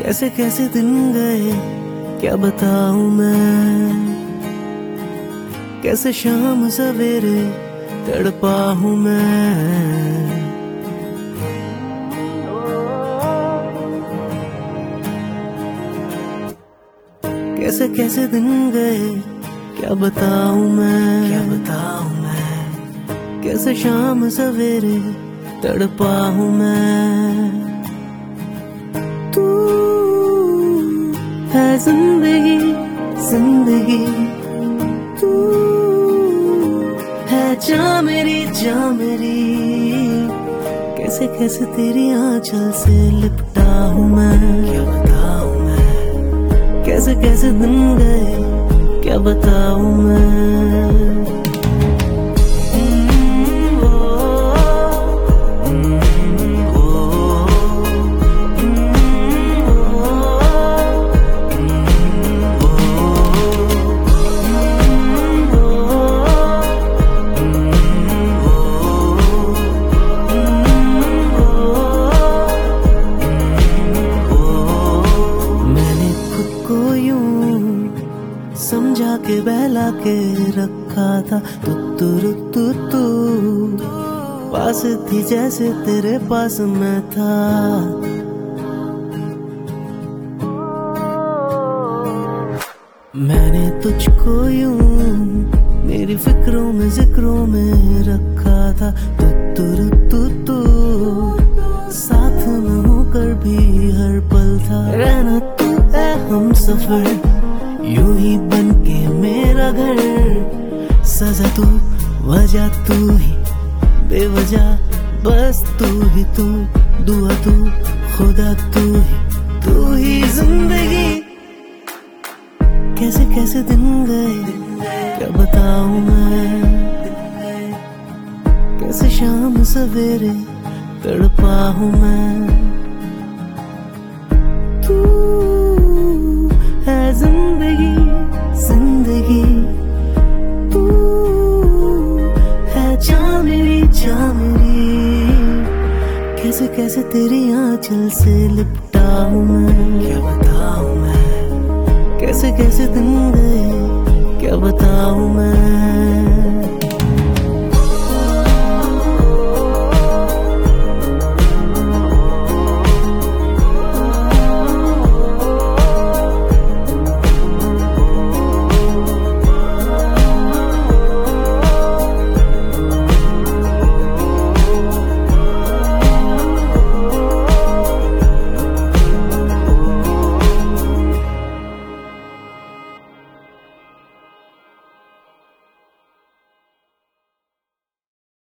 कैसे कैसे दिन गए क्या बताऊं मैं, कैसे शाम सवेरे तड़पा हूं मैं। कैसे कैसे दिन गए क्या बताऊं मैं, कैसे शाम सवेरे तड़पा हूं मैं। तू है जिंदगी जिंदगी, तू है जा मेरी जा मेरी। कैसे कैसे तेरी आंचल से लिपटा हूं मैं, क्या बताऊं मैं। कैसे कैसे दिन गए क्या बताऊं मैं। समझा के बहला के रखा था तू पास थी जैसे तेरे पास मैं था। मैंने तुझको यूं मेरी फिक्रों में जिक्रों में रखा था तू साथ में होकर भी हर पल था। रहना तू है हम सफर यूं ही बन के मेरा घर, सजा तू वजह तू ही बेवजह बस तू ही तू, दुआ तू खुदा तू ही जिंदगी। कैसे कैसे दिन गए क्या बताऊं मैं, कैसे शाम सवेरे तड़पा हूं मैं। तू है जिंदगी जिंदगी, तू है जा मेरी जा मेरी। कैसे कैसे तेरी आंचल से लिपटा हूं मैं, क्या बताऊं मैं। कैसे कैसे दिन गए क्या बताऊं मैं।